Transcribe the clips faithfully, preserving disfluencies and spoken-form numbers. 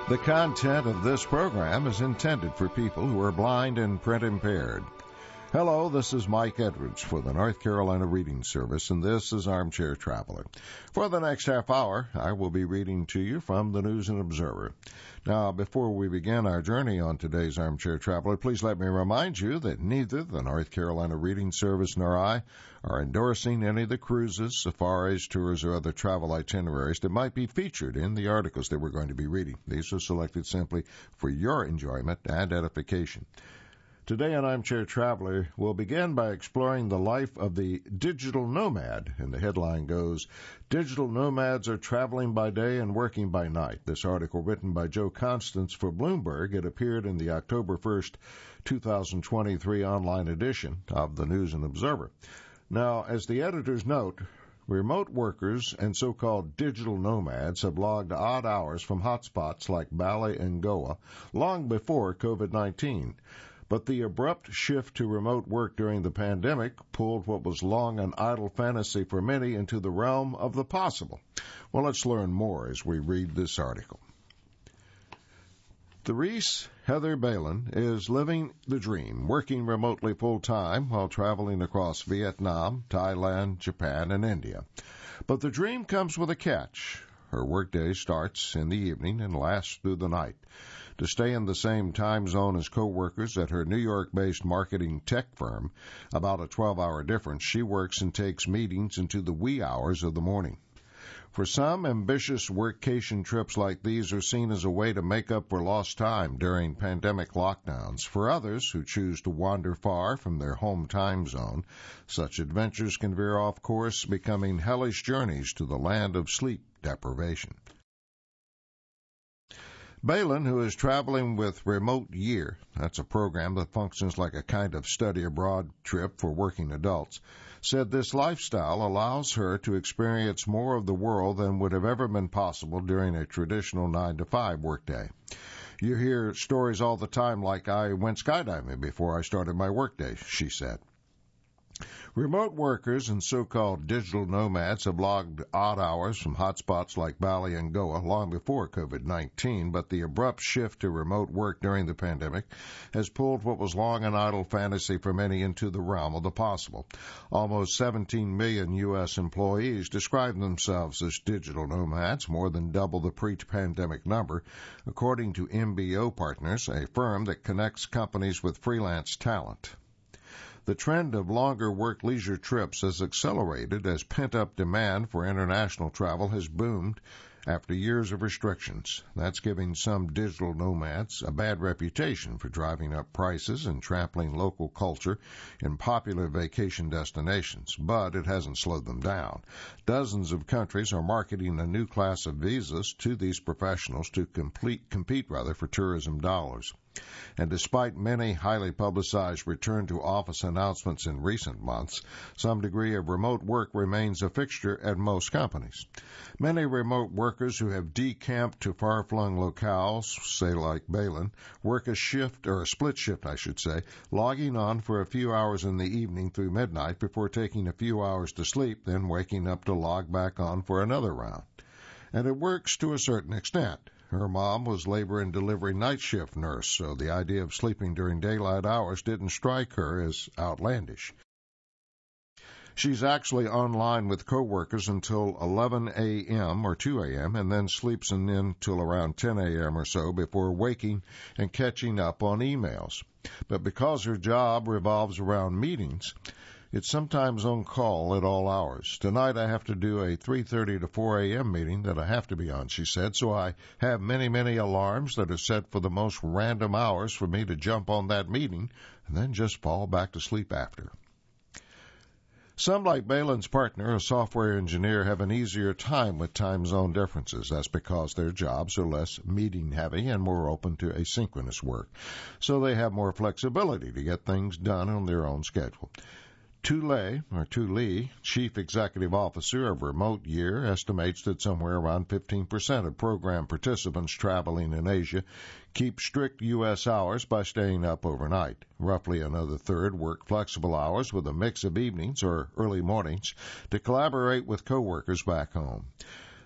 The content of this program is intended for people who are blind and print impaired. Hello, this is Mike Edwards for the North Carolina Reading Service, and this is Armchair Traveler. For the next half hour, I will be reading to you from the News and Observer. Now, before we begin our journey on today's Armchair Traveler, please let me remind you that neither the North Carolina Reading Service nor I are endorsing any of the cruises, safaris, tours, or other travel itineraries that might be featured in the articles that we're going to be reading. These are selected simply for your enjoyment and edification. Today on Armchair Traveler, we'll begin by exploring the life of the digital nomad. And the headline goes, Digital Nomads Are Traveling by Day and Working by Night. This article, written by Joe Constance for Bloomberg, it appeared in the October first, twenty twenty-three online edition of the News and Observer. Now, as the editors note, remote workers and so-called digital nomads have logged odd hours from hotspots like Bali and Goa long before covid nineteen. But the abrupt shift to remote work during the pandemic pulled what was long an idle fantasy for many into the realm of the possible. Well, let's learn more as we read this article. Therese Heather Balin is living the dream, working remotely full-time while traveling across Vietnam, Thailand, Japan, and India. But the dream comes with a catch. Her workday starts in the evening and lasts through the night. To stay in the same time zone as co-workers at her New York-based marketing tech firm, about a twelve-hour difference, she works and takes meetings into the wee hours of the morning. For some, ambitious workcation trips like these are seen as a way to make up for lost time during pandemic lockdowns. For others who choose to wander far from their home time zone, such adventures can veer off course, becoming hellish journeys to the land of sleep deprivation. Balin, who is traveling with Remote Year, that's a program that functions like a kind of study abroad trip for working adults, said this lifestyle allows her to experience more of the world than would have ever been possible during a traditional nine to five workday. You hear stories all the time like, I went skydiving before I started my workday, she said. Remote workers and so-called digital nomads have logged odd hours from hotspots like Bali and Goa long before covid nineteen, but the abrupt shift to remote work during the pandemic has pulled what was long an idle fantasy for many into the realm of the possible. Almost seventeen million U S employees describe themselves as digital nomads, more than double the pre-pandemic number, according to M B O Partners, a firm that connects companies with freelance talent. The trend of longer work-leisure trips has accelerated as pent-up demand for international travel has boomed after years of restrictions. That's giving some digital nomads a bad reputation for driving up prices and trampling local culture in popular vacation destinations, but it hasn't slowed them down. Dozens of countries are marketing a new class of visas to these professionals to complete, compete rather for tourism dollars. And despite many highly publicized return-to-office announcements in recent months, some degree of remote work remains a fixture at most companies. Many remote workers who have decamped to far-flung locales, say like Balin, work a shift, or a split shift, I should say, logging on for a few hours in the evening through midnight before taking a few hours to sleep, then waking up to log back on for another round. And it works to a certain extent. Her mom was labor and delivery night shift nurse, so the idea of sleeping during daylight hours didn't strike her as outlandish. She's actually online with coworkers until eleven a.m. or two a.m. and then sleeps in until around ten a.m. or so before waking and catching up on emails. But because her job revolves around meetings, it's sometimes on call at all hours. Tonight I have to do a three thirty to four a.m. meeting that I have to be on, she said, so I have many, many alarms that are set for the most random hours for me to jump on that meeting and then just fall back to sleep after. Some, like Balin's partner, a software engineer, have an easier time with time zone differences. That's because their jobs are less meeting-heavy and more open to asynchronous work, so they have more flexibility to get things done on their own schedule. Tu Le, or Tu Le, Chief Executive Officer of Remote Year, estimates that somewhere around fifteen percent of program participants traveling in Asia keep strict U S hours by staying up overnight. Roughly another third work flexible hours with a mix of evenings or early mornings to collaborate with coworkers back home.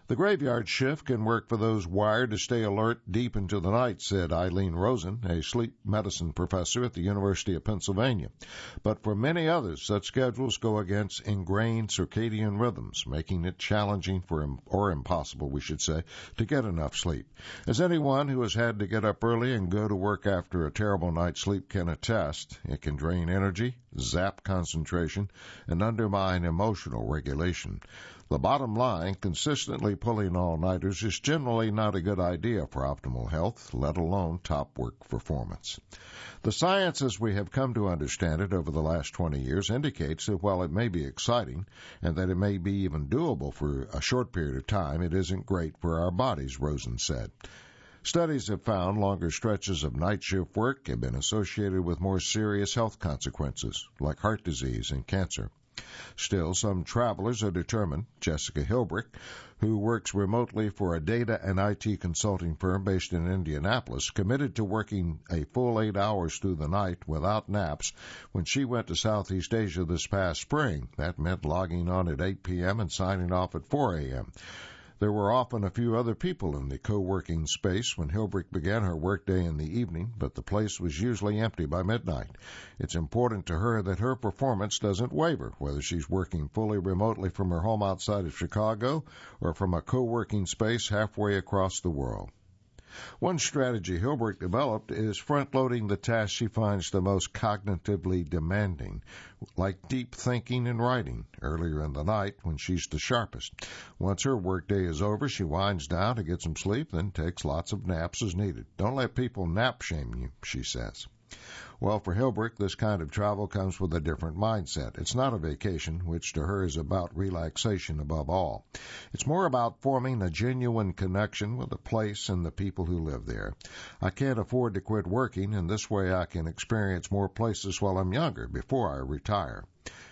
The graveyard shift can work for those wired to stay alert deep into the night, said Eileen Rosen, a sleep medicine professor at the University of Pennsylvania. But for many others, such schedules go against ingrained circadian rhythms, making it challenging for, or impossible, we should say, to get enough sleep. As anyone who has had to get up early and go to work after a terrible night's sleep can attest, it can drain energy, zap concentration, and undermine emotional regulation. The bottom line, consistently pulling all-nighters is generally not a good idea for optimal health, let alone top work performance. The science as we have come to understand it over the last twenty years indicates that while it may be exciting and that it may be even doable for a short period of time, it isn't great for our bodies, Rosen said. Studies have found longer stretches of night shift work have been associated with more serious health consequences, like heart disease and cancer. Still, some travelers are determined. Jessica Hilbrick, who works remotely for a data and I T consulting firm based in Indianapolis, committed to working a full eight hours through the night without naps when she went to Southeast Asia this past spring. That meant logging on at eight p.m. and signing off at four a.m. There were often a few other people in the co-working space when Hilbrick began her workday in the evening, but the place was usually empty by midnight. It's important to her that her performance doesn't waver, whether she's working fully remotely from her home outside of Chicago or from a co-working space halfway across the world. One strategy Hilbrick developed is front-loading the tasks she finds the most cognitively demanding, like deep thinking and writing, earlier in the night when she's the sharpest. Once her workday is over, she winds down to get some sleep, then takes lots of naps as needed. Don't let people nap shame you, she says. Well, for Hilbrick, this kind of travel comes with a different mindset. It's not a vacation, which to her is about relaxation above all. It's more about forming a genuine connection with the place and the people who live there. I can't afford to quit working, and this way I can experience more places while I'm younger, before I retire.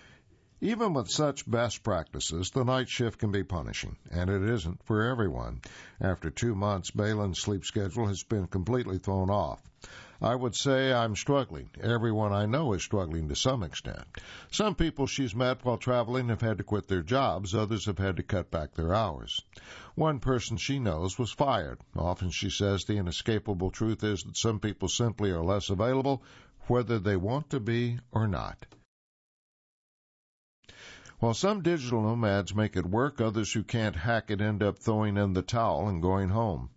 Even with such best practices, the night shift can be punishing, and it isn't for everyone. After two months, Balin's sleep schedule has been completely thrown off. I would say I'm struggling. Everyone I know is struggling to some extent. Some people she's met while traveling have had to quit their jobs. Others have had to cut back their hours. One person she knows was fired. Often, she says, the inescapable truth is that some people simply are less available, whether they want to be or not. While some digital nomads make it work, others who can't hack it end up throwing in the towel and going home.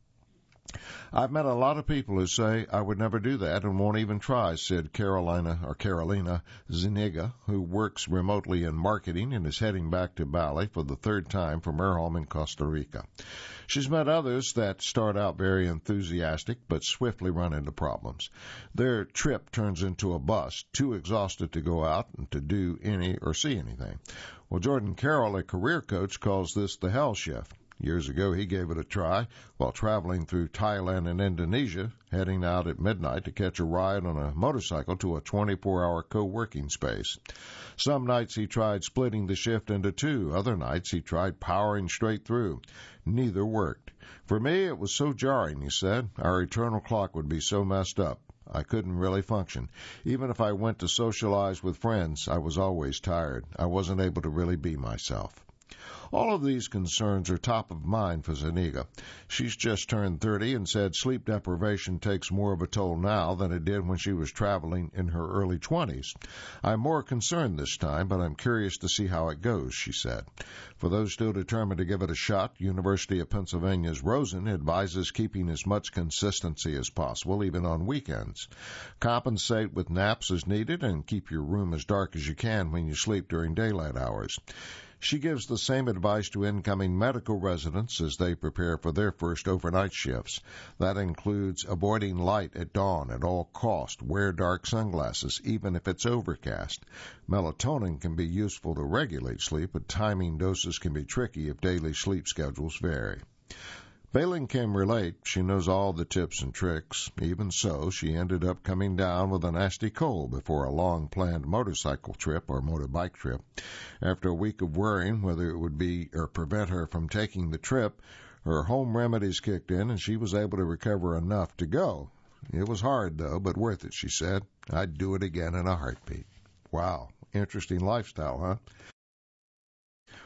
I've met a lot of people who say, I would never do that and won't even try, said Carolina or Carolina Zuniga, who works remotely in marketing and is heading back to Bali for the third time from her home in Costa Rica. She's met others that start out very enthusiastic but swiftly run into problems. Their trip turns into a bust, too exhausted to go out and to do any or see anything. Well, Jordan Carroll, a career coach, calls this the hell shift. Years ago, he gave it a try while traveling through Thailand and Indonesia, heading out at midnight to catch a ride on a motorcycle to a twenty-four hour co-working space. Some nights he tried splitting the shift into two. Other nights he tried powering straight through. Neither worked. For me, it was so jarring, he said. Our eternal clock would be so messed up. I couldn't really function. Even if I went to socialize with friends, I was always tired. I wasn't able to really be myself. All of these concerns are top of mind for Zuniga. She's just turned thirty and said sleep deprivation takes more of a toll now than it did when she was traveling in her early twenties. I'm more concerned this time, but I'm curious to see how it goes, she said. For those still determined to give it a shot, University of Pennsylvania's Rosen advises keeping as much consistency as possible, even on weekends. Compensate with naps as needed and keep your room as dark as you can when you sleep during daylight hours. She gives the same advice to incoming medical residents as they prepare for their first overnight shifts. That includes avoiding light at dawn at all costs. Wear dark sunglasses, even if it's overcast. Melatonin can be useful to regulate sleep, but timing doses can be tricky if daily sleep schedules vary. Balin can relate. She knows all the tips and tricks. Even so, she ended up coming down with a nasty cold before a long-planned motorcycle trip or motorbike trip. After a week of worrying whether it would be or prevent her from taking the trip, her home remedies kicked in and she was able to recover enough to go. It was hard, though, but worth it, she said. I'd do it again in a heartbeat. Wow, interesting lifestyle, huh?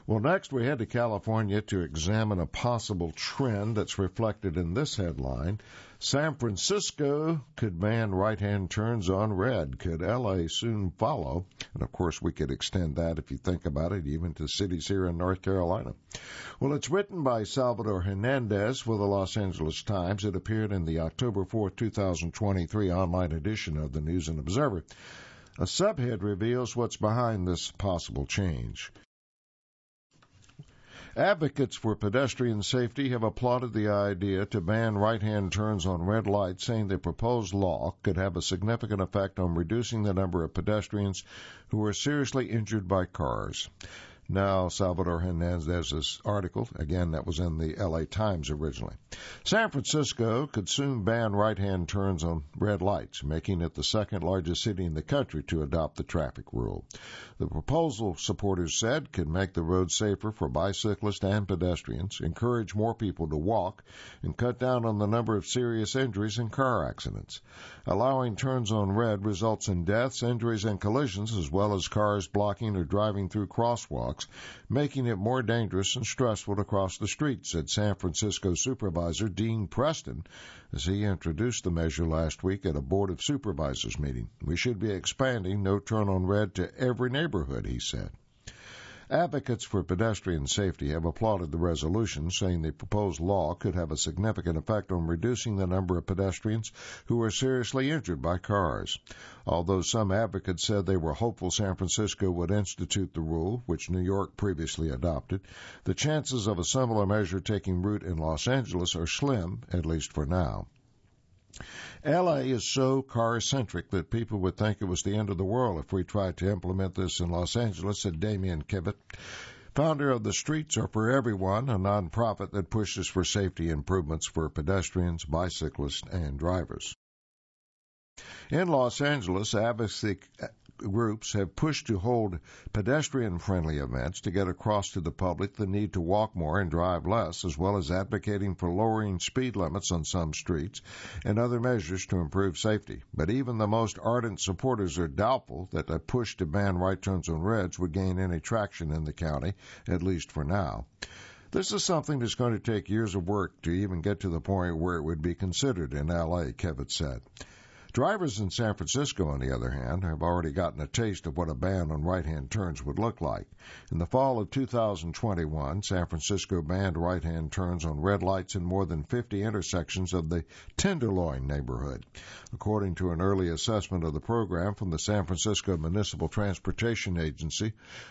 Well, next we head to California to examine a possible trend that's reflected in this headline. San Francisco could ban right-hand turns on red. Could L A soon follow? And, of course, we could extend that, if you think about it, even to cities here in North Carolina. Well, it's written by Salvador Hernandez for the Los Angeles Times. It appeared in the October fourth, twenty twenty-three online edition of the News and Observer. A subhead reveals what's behind this possible change. Advocates for pedestrian safety have applauded the idea to ban right-hand turns on red lights, saying the proposed law could have a significant effect on reducing the number of pedestrians who are seriously injured by cars. Now, Salvador Hernandez's article, again, that was in the L A Times originally. San Francisco could soon ban right-hand turns on red lights, making it the second largest city in the country to adopt the traffic rule. The proposal, supporters said, could make the road safer for bicyclists and pedestrians, encourage more people to walk, and cut down on the number of serious injuries in car accidents. Allowing turns on red results in deaths, injuries, and collisions, as well as cars blocking or driving through crosswalks, making it more dangerous and stressful to cross the street, said San Francisco Supervisor Dean Preston as he introduced the measure last week at a Board of Supervisors meeting. We should be expanding no turn on red to every neighborhood, he said. Advocates for pedestrian safety have applauded the resolution, saying the proposed law could have a significant effect on reducing the number of pedestrians who are seriously injured by cars. Although some advocates said they were hopeful San Francisco would institute the rule, which New York previously adopted, the chances of a similar measure taking root in Los Angeles are slim, at least for now. L A is so car-centric that people would think it was the end of the world if we tried to implement this in Los Angeles, said Damien Kivett, founder of the Streets Are For Everyone, a nonprofit that pushes for safety improvements for pedestrians, bicyclists, and drivers. In Los Angeles, advocacy groups have pushed to hold pedestrian-friendly events to get across to the public the need to walk more and drive less, as well as advocating for lowering speed limits on some streets and other measures to improve safety. But even the most ardent supporters are doubtful that a push to ban right turns on reds would gain any traction in the county, at least for now. This is something that's going to take years of work to even get to the point where it would be considered in L A, Kevin said. Drivers in San Francisco, on the other hand, have already gotten a taste of what a ban on right-hand turns would look like. In the fall of two thousand twenty-one, San Francisco banned right-hand turns on red lights in more than fifty intersections of the Tenderloin neighborhood. According to an early assessment of the program from the San Francisco Municipal Transportation Agency,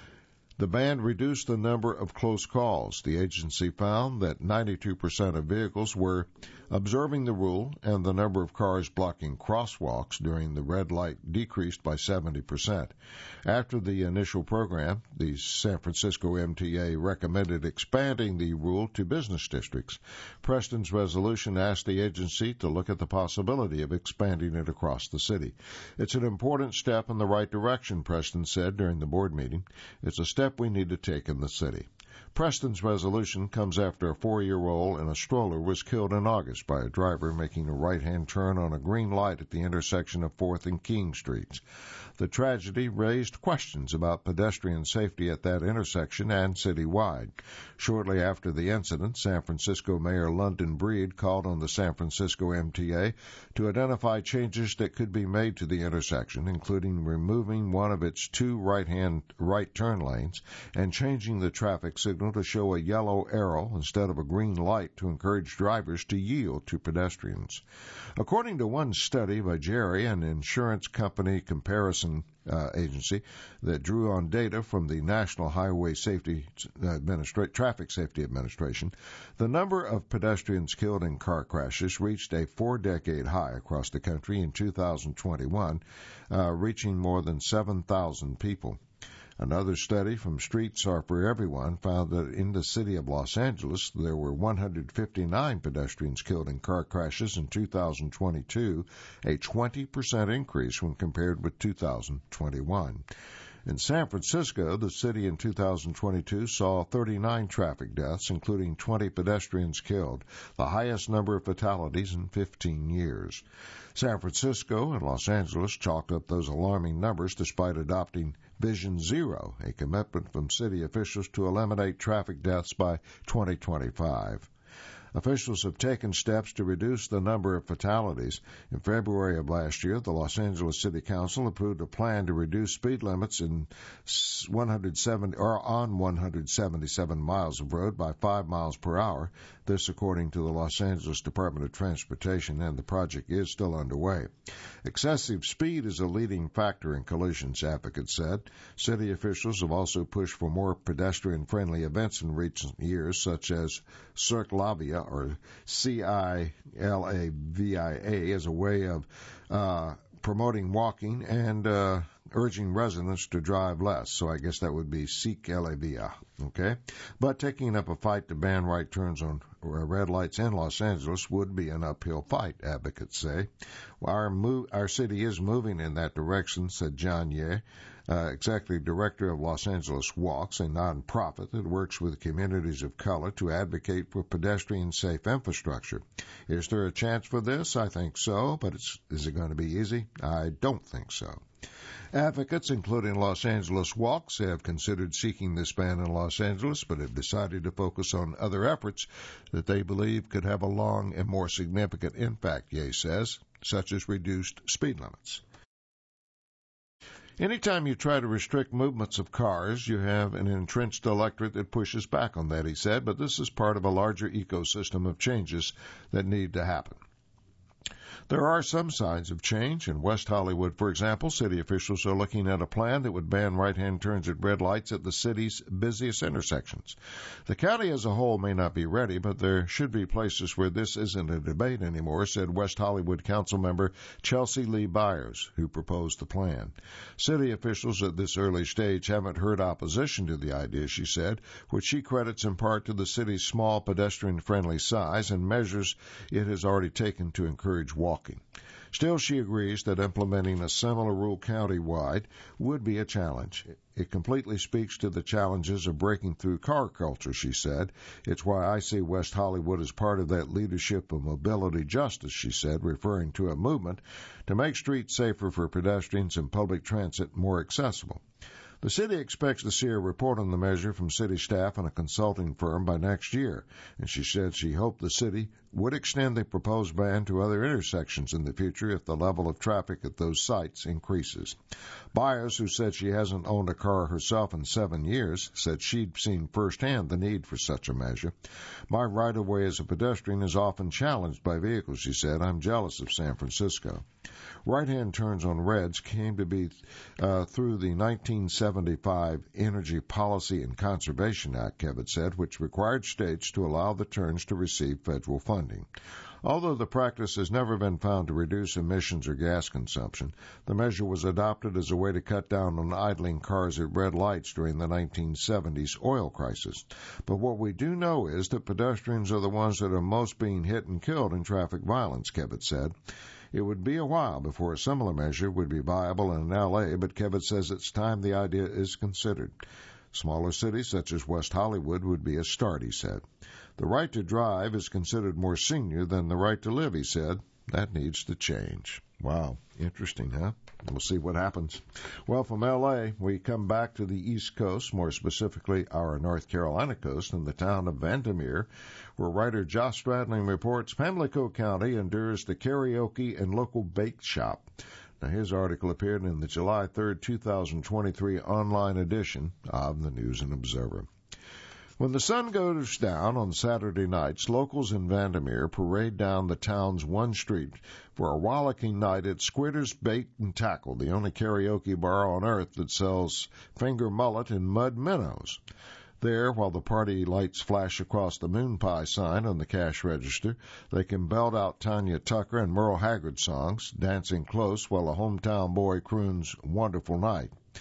the ban reduced the number of close calls. The agency found that ninety-two percent of vehicles were observing the rule, and the number of cars blocking crosswalks during the red light decreased by seventy percent. After the initial program, the San Francisco M T A recommended expanding the rule to business districts. Preston's resolution asked the agency to look at the possibility of expanding it across the city. It's an important step in the right direction, Preston said during the board meeting. It's a step we need to take in the city. Preston's resolution comes after a four-year-old in a stroller was killed in August by a driver making a right-hand turn on a green light at the intersection of fourth and King Streets. The tragedy raised questions about pedestrian safety at that intersection and citywide. Shortly after the incident, San Francisco Mayor London Breed called on the San Francisco M T A to identify changes that could be made to the intersection, including removing one of its two right-hand right turn lanes and changing the traffic signal to show a yellow arrow instead of a green light to encourage drivers to yield to pedestrians. According to one study by Jerry, an insurance company comparison uh, agency that drew on data from the National Highway Safety Administra- Traffic Safety Administration, the number of pedestrians killed in car crashes reached a four-decade high across the country in two thousand twenty-one, uh, reaching more than seven thousand people. Another study from Streets Are For Everyone found that in the city of Los Angeles, there were one hundred fifty-nine pedestrians killed in car crashes in two thousand twenty-two, a twenty percent increase when compared with two thousand twenty-one. In San Francisco, the city in two thousand twenty-two saw thirty-nine traffic deaths, including twenty pedestrians killed, the highest number of fatalities in fifteen years. San Francisco and Los Angeles chalked up those alarming numbers despite adopting Vision Zero, a commitment from city officials to eliminate traffic deaths by twenty twenty-five. Officials have taken steps to reduce the number of fatalities. In February of last year, the Los Angeles City Council approved a plan to reduce speed limits in one hundred seventy or on one hundred seventy-seven miles of road by five miles per hour. This, according to the Los Angeles Department of Transportation, and the project is still underway. Excessive speed is a leading factor in collisions, advocates said. City officials have also pushed for more pedestrian-friendly events in recent years, such as Circlavia, or C I L A V I A, as a way of uh, promoting walking and uh, urging residents to drive less. So I guess that would be Circlavia, okay? But taking up a fight to ban right turns on red lights in Los Angeles would be an uphill fight, advocates say. Well, our, move, our city is moving in that direction, said John Ye, Uh, Executive Director of Los Angeles Walks, a nonprofit that works with communities of color to advocate for pedestrian-safe infrastructure. Is there a chance for this? I think so, but it's, is it going to be easy? I don't think so. Advocates, including Los Angeles Walks, have considered seeking this ban in Los Angeles, but have decided to focus on other efforts that they believe could have a long and more significant impact, Ye says, such as reduced speed limits. Anytime you try to restrict movements of cars, you have an entrenched electorate that pushes back on that, he said, but this is part of a larger ecosystem of changes that need to happen. There are some signs of change. In West Hollywood, for example, city officials are looking at a plan that would ban right-hand turns at red lights at the city's busiest intersections. The county as a whole may not be ready, but there should be places where this isn't a debate anymore, said West Hollywood council member Chelsea Lee Byers, who proposed the plan. City officials at this early stage haven't heard opposition to the idea, she said, which she credits in part to the city's small pedestrian-friendly size and measures it has already taken to encourage walking. Still, she agrees that implementing a similar rule county-wide would be a challenge. It completely speaks to the challenges of breaking through car culture, she said. It's why I see West Hollywood as part of that leadership of mobility justice, she said, referring to a movement to make streets safer for pedestrians and public transit more accessible. The city expects to see a report on the measure from city staff and a consulting firm by next year, and she said she hoped the city would extend the proposed ban to other intersections in the future if the level of traffic at those sites increases. Byers, who said she hasn't owned a car herself in seven years, said she'd seen firsthand the need for such a measure. My right-of-way as a pedestrian is often challenged by vehicles, she said. I'm jealous of San Francisco. Right-hand turns on reds came to be uh, through the nineteen seventy-five Energy Policy and Conservation Act, Kevin said, which required states to allow the turns to receive federal funding. Although the practice has never been found to reduce emissions or gas consumption, the measure was adopted as a way to cut down on idling cars at red lights during the nineteen seventies oil crisis. But what we do know is that pedestrians are the ones that are most being hit and killed in traffic violence, Kevin said. It would be a while before a similar measure would be viable in L A, but Kevin says it's time the idea is considered. Smaller cities such as West Hollywood would be a start, he said. The right to drive is considered more senior than the right to live, he said. That needs to change. Wow, interesting, huh? We'll see what happens. Well, from L A, we come back to the East Coast, more specifically our North Carolina coast, in the town of Vandermeer, where writer Josh Stradling reports Pamlico County endures the karaoke and local bake shop. Now, his article appeared in the July third, two thousand twenty-three online edition of the News and Observer. When the sun goes down on Saturday nights, locals in Vandermeer parade down the town's one street for a rollicking night at Squidder's Bait and Tackle, the only karaoke bar on earth that sells finger mullet and mud minnows. There, while the party lights flash across the moon pie sign on the cash register, they can belt out Tanya Tucker and Merle Haggard songs, dancing close while a hometown boy croons "Wonderful Night."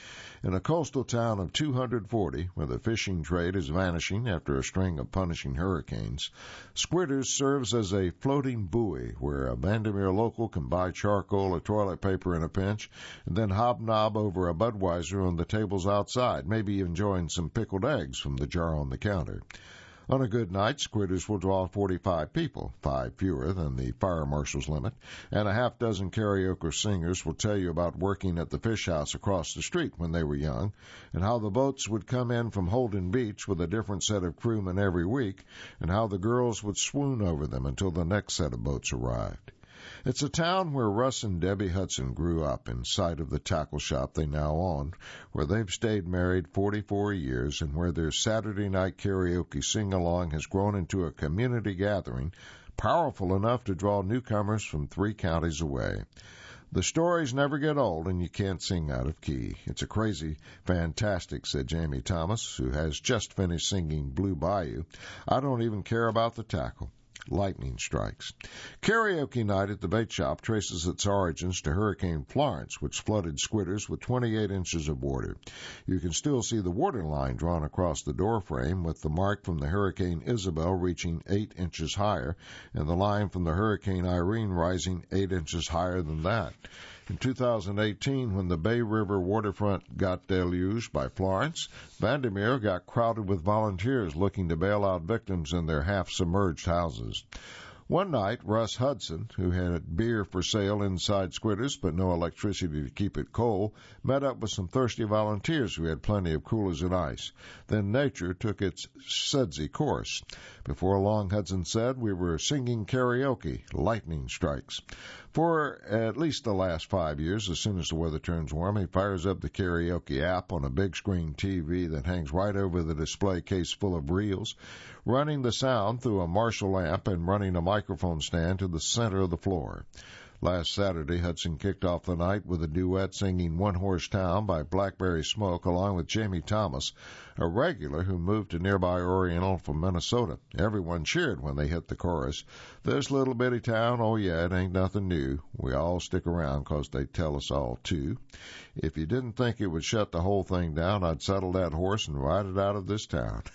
In a coastal town of two hundred forty, where the fishing trade is vanishing after a string of punishing hurricanes, Squitters serves as a floating buoy where a Vandermeer local can buy charcoal or toilet paper in a pinch and then hobnob over a Budweiser on the tables outside, maybe enjoying some pickled eggs from the jar on the counter. On a good night, Squitters will draw forty-five people, five fewer than the fire marshal's limit, and a half dozen karaoke singers will tell you about working at the fish house across the street when they were young, and how the boats would come in from Holden Beach with a different set of crewmen every week, and how the girls would swoon over them until the next set of boats arrived. It's a town where Russ and Debbie Hudson grew up, in sight of the tackle shop they now own, where they've stayed married forty-four years, and where their Saturday night karaoke sing-along has grown into a community gathering powerful enough to draw newcomers from three counties away. The stories never get old, and you can't sing out of key. It's a crazy, fantastic, said Jamie Thomas, who has just finished singing Blue Bayou. I don't even care about the tackle. Lightning strikes. Karaoke night at the bait shop traces its origins to Hurricane Florence, which flooded Squitters with twenty-eight inches of water. You can still see the water line drawn across the doorframe, with the mark from the Hurricane Isabel reaching eight inches higher, and the line from the Hurricane Irene rising eight inches higher than that. In two thousand eighteen, when the Bay River waterfront got deluged by Florence, Vandermeer got crowded with volunteers looking to bail out victims in their half-submerged houses. One night, Russ Hudson, who had beer for sale inside Squitters but no electricity to keep it cold, met up with some thirsty volunteers who had plenty of coolers and ice. Then nature took its sudsy course. Before long, Hudson said, we were singing karaoke, lightning strikes. For at least the last five years, as soon as the weather turns warm, he fires up the karaoke app on a big screen T V that hangs right over the display case full of reels, running the sound through a Marshall lamp and running a microphone stand to the center of the floor. Last Saturday, Hudson kicked off the night with a duet singing One Horse Town by Blackberry Smoke along with Jamie Thomas, a regular who moved to nearby Oriental from Minnesota. Everyone cheered when they hit the chorus. This little bitty town, oh yeah, it ain't nothing new. We all stick around 'cause they tell us all to. If you didn't think it would shut the whole thing down, I'd saddle that horse and ride it out of this town.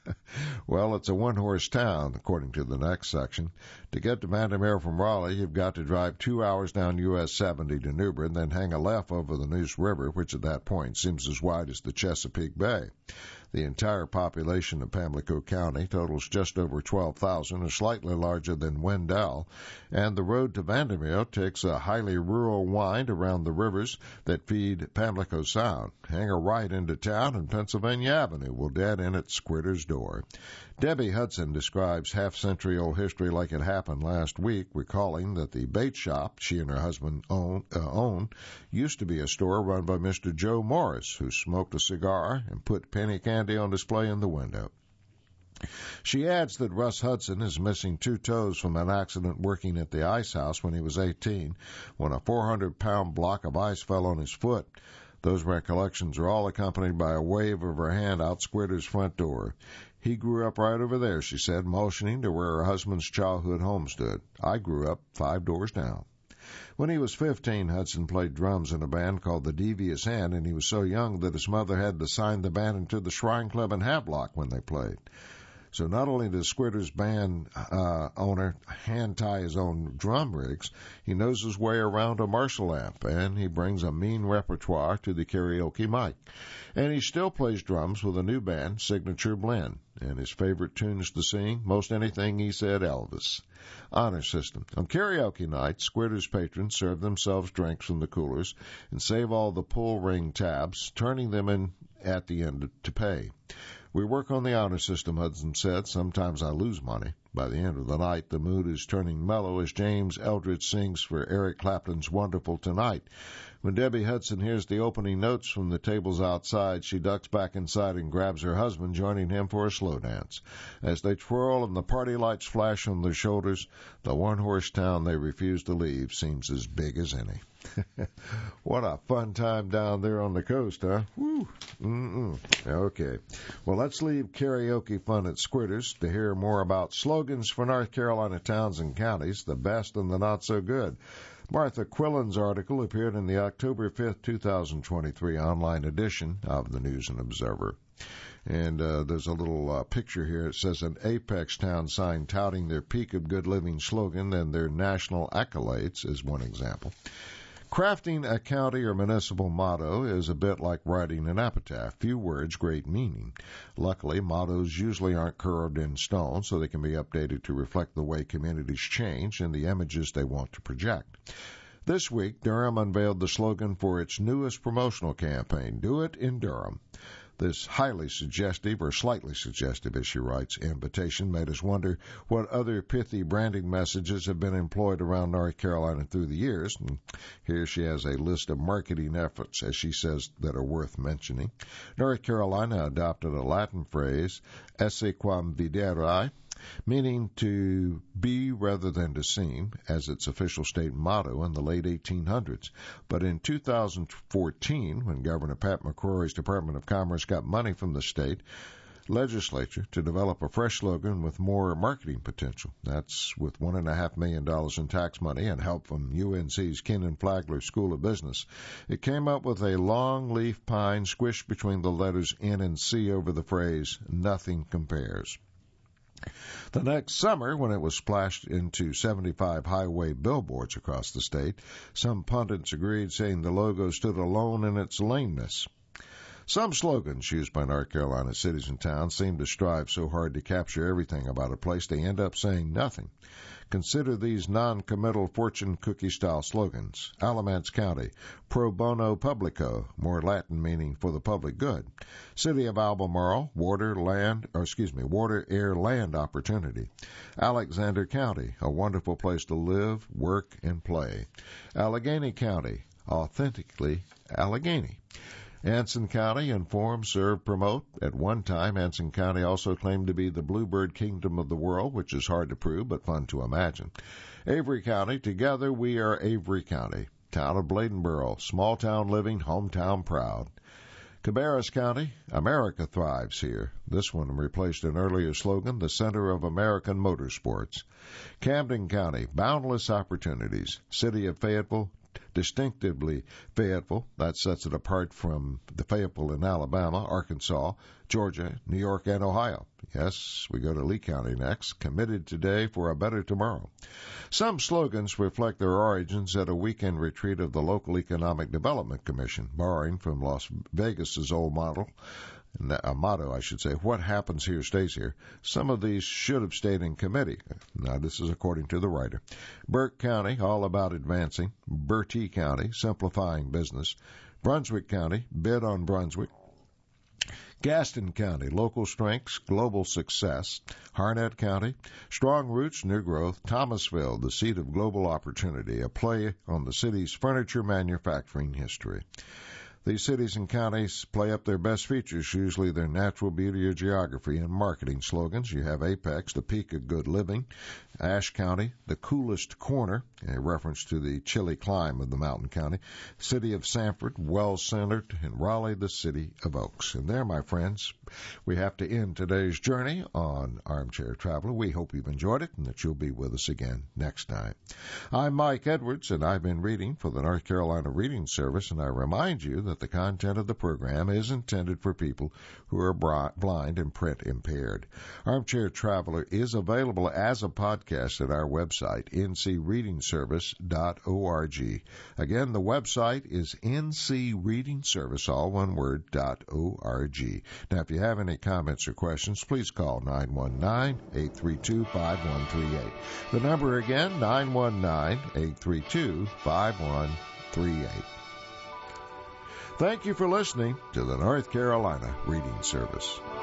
Well, it's a one-horse town, according to the next section. To get to Vandermeer from Raleigh, you've got to drive two hours down U S seventy to New Bern, then hang a left over the Neuse River, which at that point seems as wide as the Chesapeake Bay. The entire population of Pamlico County totals just over twelve thousand, or slightly larger than Wendell, and the road to Vandermeer takes a highly rural wind around the rivers that feed Pamlico Sound. Hang a right into town, and Pennsylvania Avenue will dead in at Squitter's door. Debbie Hudson describes half-century-old history like it happened last week, recalling that the bait shop she and her husband own, uh, own used to be a store run by Mister Joe Morris, who smoked a cigar and put penny candy on display in the window. She adds that Russ Hudson is missing two toes from an accident working at the ice house when he was eighteen, when a four hundred pound block of ice fell on his foot. Those recollections are all accompanied by a wave of her hand out Squitter's front door. He grew up right over there, she said, motioning to where her husband's childhood home stood. I grew up five doors down. When he was fifteen, Hudson played drums in a band called the Devious Hand, and he was so young that his mother had to sign the band into the Shrine Club in Havelock when they played. So not only does Squitter's band uh, owner hand-tie his own drum rigs, he knows his way around a Marshall amp, and he brings a mean repertoire to the karaoke mic. And he still plays drums with a new band, Signature Blend, and his favorite tunes to sing, most anything he said Elvis. Honor system. On karaoke night, Squitter's patrons serve themselves drinks from the coolers and save all the pull ring tabs, turning them in at the end to pay. We work on the honor system, Hudson said. Sometimes I lose money. By the end of the night, the mood is turning mellow as James Eldridge sings for Eric Clapton's Wonderful Tonight. When Debbie Hudson hears the opening notes from the tables outside, she ducks back inside and grabs her husband, joining him for a slow dance. As they twirl and the party lights flash on their shoulders, the one-horse town they refuse to leave seems as big as any. What a fun time down there on the coast, huh? Woo. Mm-mm. Okay. Well, let's leave karaoke fun at Squitter's to hear more about slogans for North Carolina towns and counties, the best and the not so good. Martha Quillen's article appeared in the October fifth, twenty twenty-three online edition of the News and Observer. And uh, there's a little uh, picture here. It says an Apex town sign touting their Peak of Good Living slogan and their national accolades is one example. Crafting a county or municipal motto is a bit like writing an epitaph. Few words, great meaning. Luckily, mottos usually aren't carved in stone, so they can be updated to reflect the way communities change and the images they want to project. This week, Durham unveiled the slogan for its newest promotional campaign, Do It in Durham. This highly suggestive, or slightly suggestive, as she writes, invitation made us wonder what other pithy branding messages have been employed around North Carolina through the years. And here she has a list of marketing efforts, as she says, that are worth mentioning. North Carolina adopted a Latin phrase, esse quam videri, meaning to be rather than to seem, as its official state motto in the late eighteen hundreds. But in two thousand fourteen, when Governor Pat McCrory's Department of Commerce got money from the state legislature to develop a fresh slogan with more marketing potential, that's with one and a half million dollars in tax money and help from U N C's Kenan Flagler School of Business, it came up with a long leaf pine squished between the letters N and C over the phrase, nothing compares. The next summer, when it was splashed into seventy-five highway billboards across the state, some pundits agreed, saying the logo stood alone in its lameness. Some slogans used by North Carolina cities and towns seem to strive so hard to capture everything about a place they end up saying nothing. Consider these non-committal fortune cookie-style slogans. Alamance County, pro bono publico, more Latin meaning for the public good. City of Albemarle, water, land, or excuse me, water, air, land opportunity. Alexander County, a wonderful place to live, work, and play. Allegheny County, authentically Allegheny. Anson County, inform, serve, promote. At one time, Anson County also claimed to be the bluebird kingdom of the world, which is hard to prove but fun to imagine. Avery County, together we are Avery County. Town of Bladenboro, small town living, hometown proud. Cabarrus County, America thrives here. This one replaced an earlier slogan, the center of American motorsports. Camden County, boundless opportunities. City of Fayetteville, distinctively Fayetteville. That sets it apart from the Fayetteville in Alabama, Arkansas, Georgia, New York, and Ohio. Yes, we go to Lee County next. Committed today for a better tomorrow. Some slogans reflect their origins at a weekend retreat of the local Economic Development Commission, borrowing from Las Vegas's old model. A motto, I should say, what happens here stays here. Some of these should have stayed in committee. Now, this is according to the writer. Burke County, all about advancing. Bertie County, simplifying business. Brunswick County, bid on Brunswick. Gaston County, local strengths, global success. Harnett County, strong roots, new growth. Thomasville, the seat of global opportunity, a play on the city's furniture manufacturing history. These cities and counties play up their best features, usually their natural beauty or geography, and marketing slogans. You have Apex, the peak of good living. Ashe County, the coolest corner, a reference to the chilly climb of the mountain county. City of Sanford, well-centered, and Raleigh, the city of Oaks. And there, my friends, we have to end today's journey on Armchair Traveler. We hope you've enjoyed it and that you'll be with us again next time. I'm Mike Edwards, and I've been reading for the North Carolina Reading Service, and I remind you that the content of the program is intended for people who are blind and print impaired. Armchair Traveler is available as a podcast at our website, n c reading service dot org. Again, the website is n c reading service, all one word, .org. Now, if you have any comments or questions, please call nine one nine, eight three two, five one three eight. The number again, nine one nine, eight three two, five one three eight. Thank you for listening to the North Carolina Reading Service.